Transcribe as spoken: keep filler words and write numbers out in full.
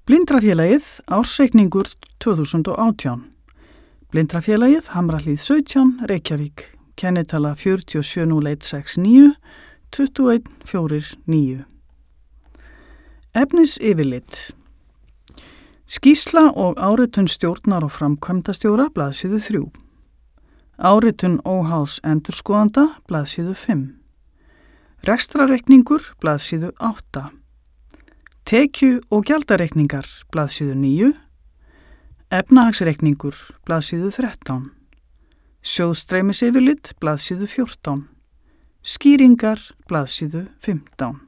Blindrafélagið, ársreikningur tvö þúsund og átján. Blindrafélagið, Hamrahlíð sautján, Reykjavík, kennitala fjörutíu og sjö núll einn sex níu tuttugu og einn fjörutíu og níu. Efnis yfirlit. Skýrsla og áritun stjórnar og framkvæmdastjóra, blaðsíðu þrjú. Áritun óháðs endurskoðanda, blaðsíðu fimm. Rekstrarreikningur, blaðsíðu átta. Tekju- og gjaldareikningar, blaðsíðu níu. Efnahagsreikningur, blaðsíðu þrettán. Sjóðstreymisyfirlit, blaðsíðu fjórtán. Skýringar, blaðsíðu fimmtán.